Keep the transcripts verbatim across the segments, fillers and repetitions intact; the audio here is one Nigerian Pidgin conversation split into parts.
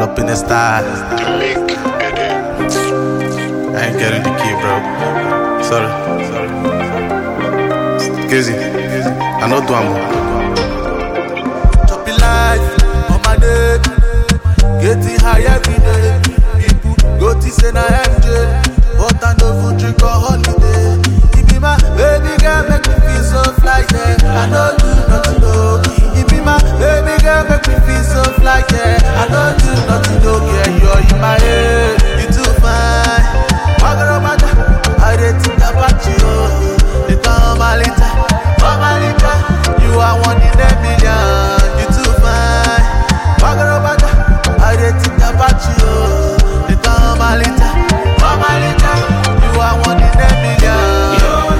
up in the style. Link edit. I ain't getting the key, bro. Sorry. Sorry. Crazy. I know do I'm Choppy life on my day. Getting high every day. People go to say na M J, but I no food drink or holiday. He be my baby girl, make me feel so fly, yeah. I know do nothing, no. He be my baby girl, make me feel so fly, yeah. I know do nothing, no. Yeah, you're in my head, you too fine. Magarabata, I dey think about you. You come my lita, come my lita. You are one in a million, you too fine. Magarabata, I dey think about you. You come my lita, come my lita. You are one in a million.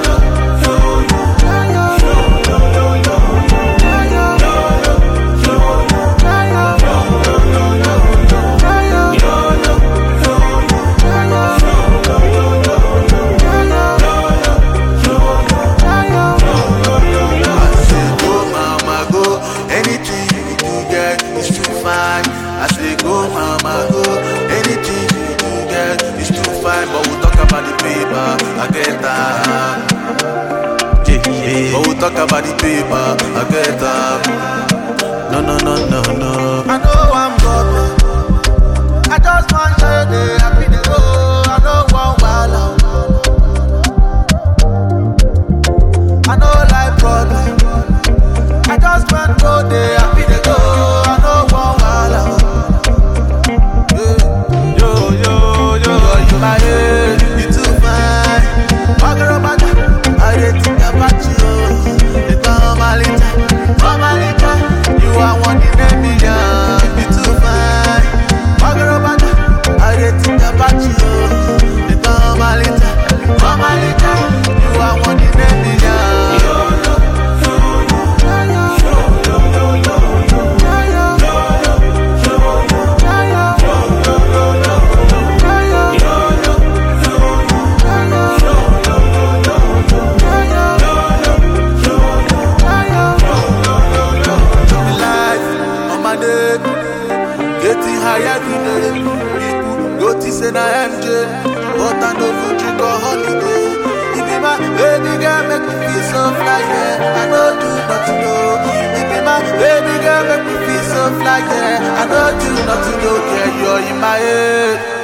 I say go mama go, anything you do girl is too fine. But we'll talk about the paper, I get that. Yeah, yeah. But we'll talk about the paper, I get that. No, no, no, no, no. I know I'm good, I just want to show you happy to go. I know one while I know like problem. I just want to go there, happy to go. I know one while my head, you too fine. Magarabata, I dey think about you. You come my lita, come my lita. You are one in a million. You too fine. Magarabata, I dey think about you. You come my lita, come my lita. You are one in a million. Getting high every day. People go to say na M J, but I no food drink or holiday. He be my baby girl, make me feel so fly, yeah. I no do nothing, no. He be my baby girl, make me feel so fly, yeah. I no do nothing, no. Yeah, you're in my head.